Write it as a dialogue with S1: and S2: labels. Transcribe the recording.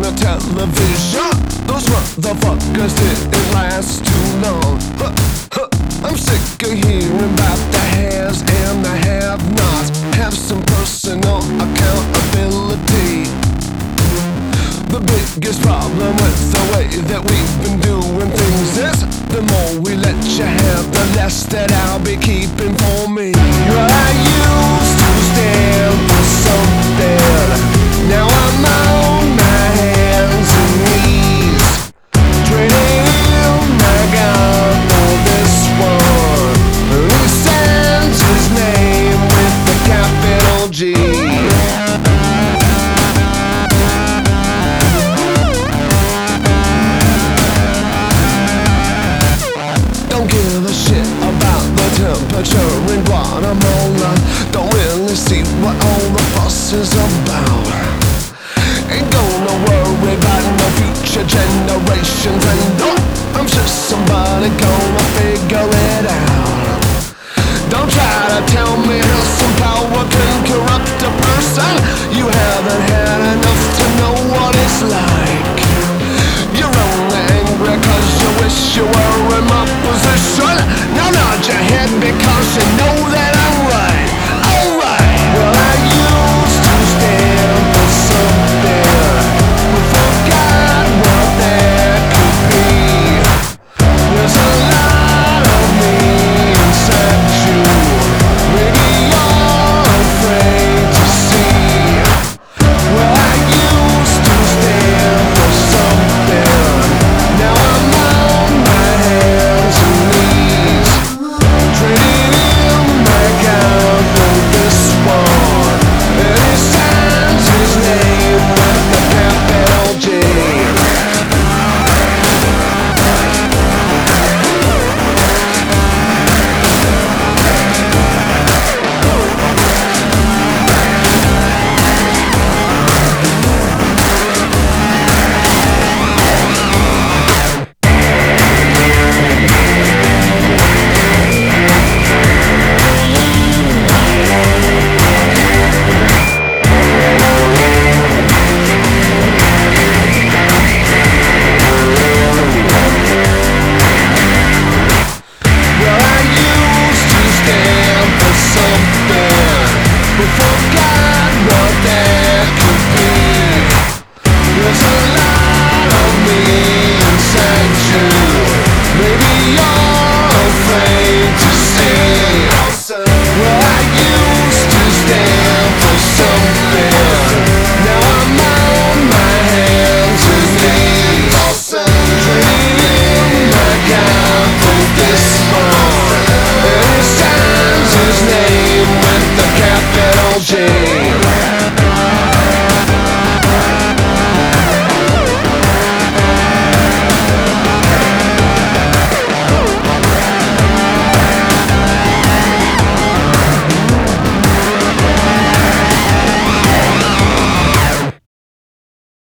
S1: the television. Those motherfuckers didn't last too long. I'm sick of hearing about the haves and the have-nots. Have some personal accountability. The biggest problem with the way that we've been doing things is the more we let you have, the less that I'll be keeping for me. I used to stand for something. Now I'm on my hands and knees, trading my God for this one. He sends his name with the capital G. Don't give a shit about the temperature in Guatemala. Don't really see what all the fuss is about. Ain't gonna worry about no future generations, and I'm sure somebody gonna figure it out. Don't try to tell me how some power can corrupt a person. You haven't had enough to know what it's like. You're only angry cause you wish you were in my position. Now nod your head because you know that I'm right. Alright, well I used to stand for something, but forgot what that could be. There's a lot of me inside you. Maybe you're afraid to see. Well I used to stand for something. Now I'm on my hands and knees, trading in my God for this one. And he signs his name with the capital J. Well, I used to stand for something, but forgot